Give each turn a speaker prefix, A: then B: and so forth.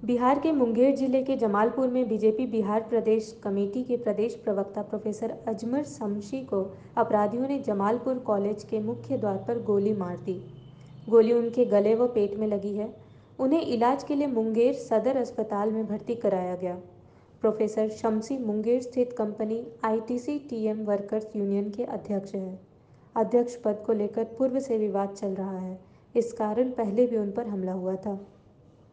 A: बिहार के मुंगेर जिले के जमालपुर में बीजेपी बिहार प्रदेश कमेटी के प्रदेश प्रवक्ता प्रोफेसर अजमल शमशी को अपराधियों ने जमालपुर कॉलेज के मुख्य द्वार पर गोली मार दी। गोली उनके गले व पेट में लगी है। उन्हें इलाज के लिए मुंगेर सदर अस्पताल में भर्ती कराया गया। प्रोफेसर शमशी मुंगेर स्थित company ITC TM workers union के अध्यक्ष हैं। अध्यक्ष पद को लेकर पूर्व से विवाद चल रहा है। इस कारण पहले भी उन पर हमला हुआ था।